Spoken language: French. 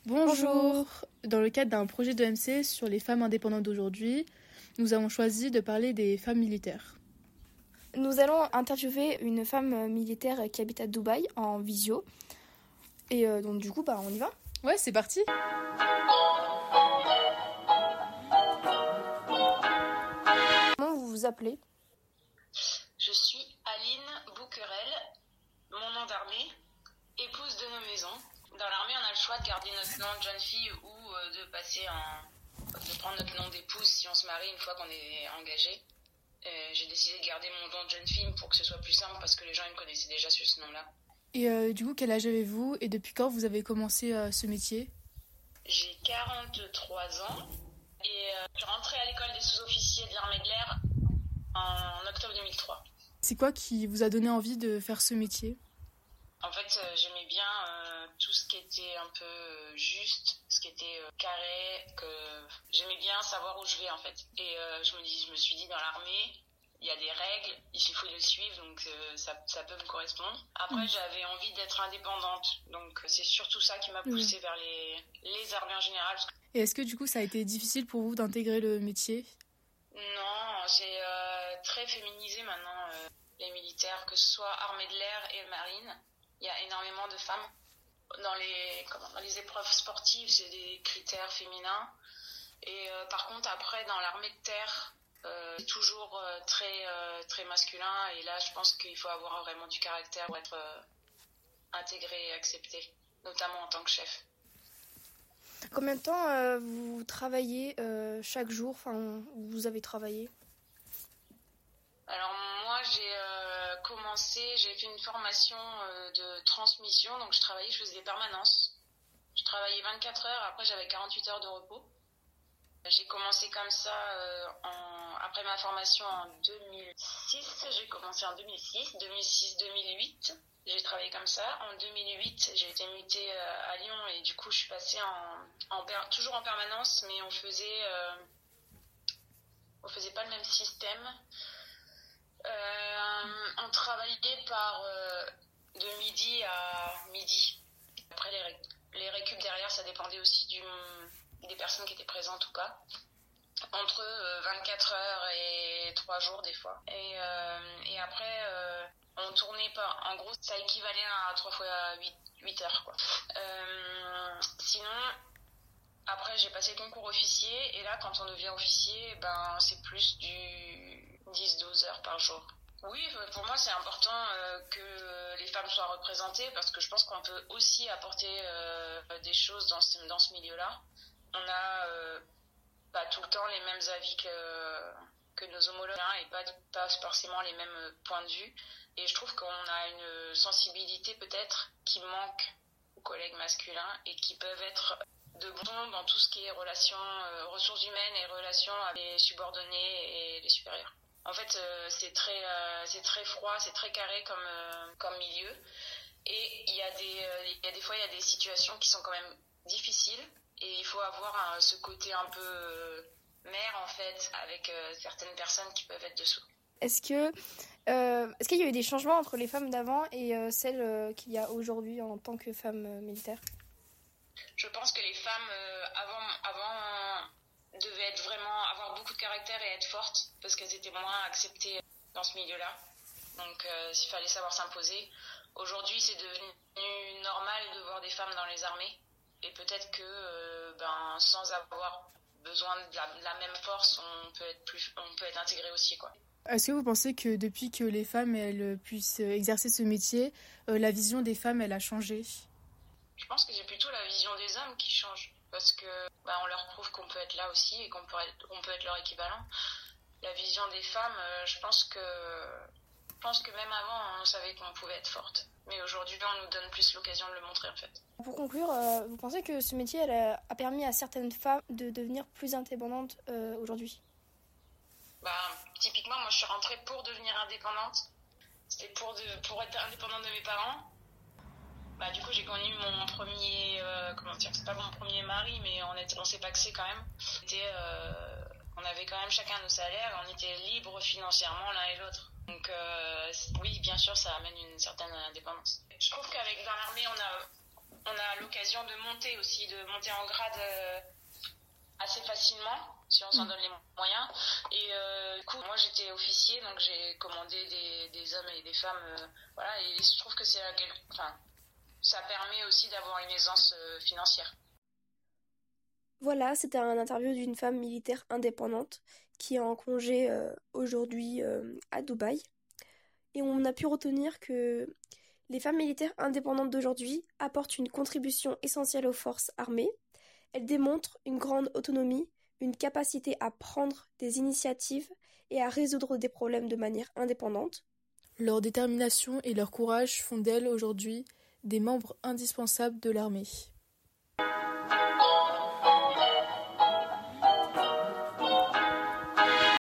Bonjour. Dans le cadre d'un projet de MC sur les femmes indépendantes d'aujourd'hui, nous avons choisi de parler des femmes militaires. Nous allons interviewer une femme militaire qui habite à Dubaï en visio. Et donc du coup, on y va ? Ouais, c'est parti. Comment vous vous appelez ? Je suis Aline Bouquerel, mon nom d'armée, épouse de nos maisons. Dans l'armée, on a le choix de garder notre nom de jeune fille ou de prendre notre nom d'épouse si on se marie une fois qu'on est engagé. J'ai décidé de garder mon nom de jeune fille pour que ce soit plus simple parce que les gens ils me connaissaient déjà sur ce nom-là. Et du coup, quel âge avez-vous et depuis quand vous avez commencé ce métier ? J'ai 43 ans et je suis rentrée à l'école des sous-officiers de l'armée de l'air en octobre 2003. C'est quoi qui vous a donné envie de faire ce métier ? En fait, j'aimais bien tout ce qui était un peu juste, ce qui était carré, que j'aimais bien savoir où je vais en fait. Et je me suis dit dans l'armée, il y a des règles, il faut les suivre, donc ça peut me correspondre. Après, j'avais envie d'être indépendante, donc c'est surtout ça qui m'a poussée vers les armées en général. Et est-ce que du coup ça a été difficile pour vous d'intégrer le métier ? Non, c'est très féminisé maintenant, les militaires, que ce soit armée de l'air et marine. Il y a énormément de femmes. Dans les épreuves sportives, c'est des critères féminins. Et par contre, après, dans l'armée de terre, c'est toujours très masculin. Et là, je pense qu'il faut avoir vraiment du caractère pour être intégré et accepté, notamment en tant que chef. Combien de temps vous travaillez chaque jour, vous avez travaillé ? Alors moi, j'ai fait une formation de transmission, donc je faisais des permanences. Je travaillais 24 heures, après j'avais 48 heures de repos. J'ai commencé comme ça après ma formation en 2006. J'ai commencé en 2006-2008. J'ai travaillé comme ça. En 2008, j'ai été mutée à Lyon et du coup, je suis passée toujours en permanence, mais on faisait pas le même système. On travaillait de midi à midi. Après, les récup derrière, ça dépendait aussi des personnes qui étaient présentes ou pas. Entre 24 heures et 3 jours des fois. Et après, on tournait pas. En gros, ça équivalait à 3 fois 8 heures, quoi. Sinon, après, j'ai passé le concours officier. Et là, quand on devient officier, c'est plus du 10-12 heures par jour. Oui, pour moi, c'est important que les femmes soient représentées parce que je pense qu'on peut aussi apporter des choses dans ce milieu-là. On a pas tout le temps les mêmes avis que nos homologues et pas forcément les mêmes points de vue. Et je trouve qu'on a une sensibilité peut-être qui manque aux collègues masculins et qui peuvent être de bon dans tout ce qui est ressources humaines et relations avec les subordonnés et les supérieurs. En fait, c'est très froid, c'est très carré comme milieu. Et il y a des situations qui sont quand même difficiles. Et il faut avoir ce côté un peu mère, en fait, avec certaines personnes qui peuvent être dessous. Est-ce qu'il y a eu des changements entre les femmes d'avant et celles qu'il y a aujourd'hui en tant que femmes militaires ? Je pense que les femmes avant devaient avoir beaucoup de caractère et être fortes parce qu'elles étaient moins acceptées dans ce milieu-là. Donc il fallait savoir s'imposer. Aujourd'hui, c'est devenu normal de voir des femmes dans les armées. Et peut-être que sans avoir besoin de la même force, on peut être intégré aussi, quoi. Est-ce que vous pensez que depuis que les femmes elles puissent exercer ce métier, la vision des femmes elle a changé ? Je pense que c'est plutôt la vision des hommes qui change parce que on leur prouve qu'on peut être là aussi et qu'on peut être leur équivalent. La vision des femmes, je pense que même avant on savait qu'on pouvait être forte. Mais aujourd'hui, on nous donne plus l'occasion de le montrer, en fait. Pour conclure, vous pensez que ce métier a permis à certaines femmes de devenir plus indépendantes aujourd'hui ? Typiquement, moi, je suis rentrée pour devenir indépendante. C'était pour être indépendante de mes parents. Du coup, j'ai connu mon premier... c'est pas mon premier mari, mais on s'est pacsé quand même. On avait quand même chacun nos salaires, on était libres financièrement l'un et l'autre. Donc oui, bien sûr, ça amène une certaine indépendance. Je trouve dans l'armée, on a on a l'occasion de monter aussi, de monter en grade assez facilement, si on s'en donne les moyens. Et du coup, moi j'étais officier, donc j'ai commandé des hommes et des femmes, voilà, et je trouve que ça permet aussi d'avoir une aisance financière. Voilà, c'était un interview d'une femme militaire indépendante qui est en congé aujourd'hui à Dubaï. Et on a pu retenir que les femmes militaires indépendantes d'aujourd'hui apportent une contribution essentielle aux forces armées. Elles démontrent une grande autonomie, une capacité à prendre des initiatives et à résoudre des problèmes de manière indépendante. Leur détermination et leur courage font d'elles aujourd'hui des membres indispensables de l'armée.